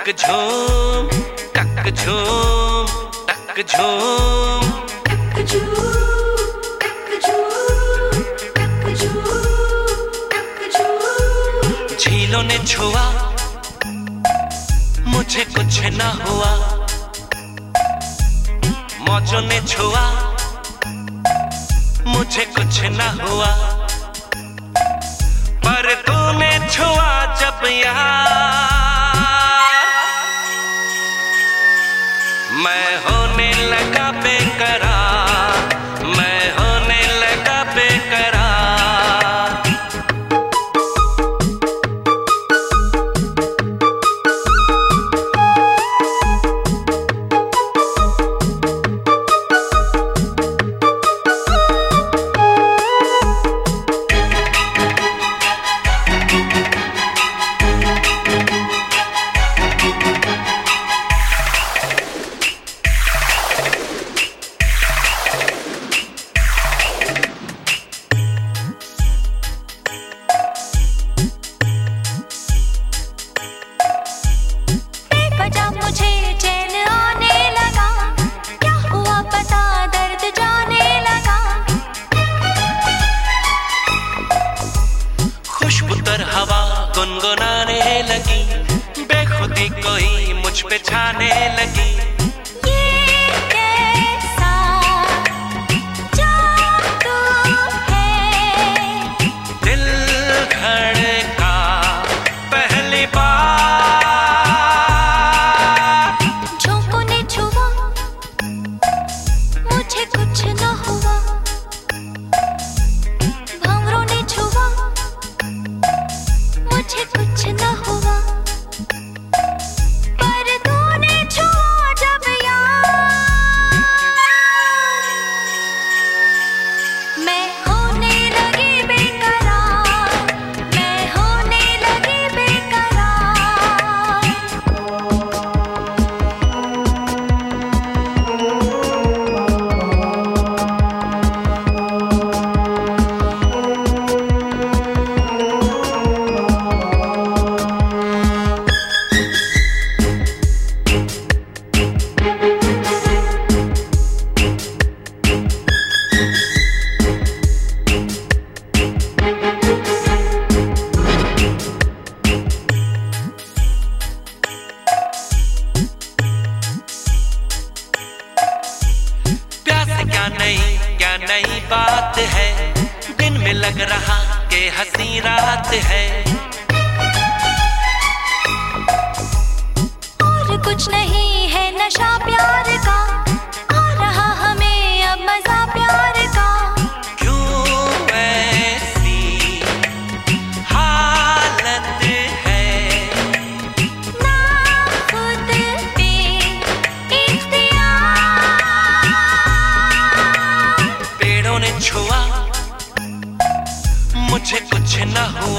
टक झूम टक झूम टक झूम टक झूम टक झूम टक झूम टक झूम। झीलों ने छुआ मुझे कुछ ना हुआ, मौजों ने छुआ मुझे कुछ ना हुआ, पर तूने छुआ जब यार मैं होने लगा बेकरार, मैं होने लगा बेकरार। हवा गुनगुनाने लगी, बेखुदी कोई मुझ पे छाने लगी। ये कैसा जादू है, दिल धड़का पहली बार, झोंकों ने छुआ मुझे कुछ न हुआ, भंवरों ने छुआ मुझे कुछ न हुआ, पर तूने छुआ जब यार मैं होने लगी बेकरार, मैं होने लगी बेकरार। क्या नई बात है, दिन में लग रहा कि हंसी रात है। और कुछ नहीं है नशा प्यार का, आ रहा हमें अब मजा प्यार का। क्यों ऐसी हालत है, ना खुद पे इख्तियार, पेड़ों ने छुआ मुझे कुछ न हुआ,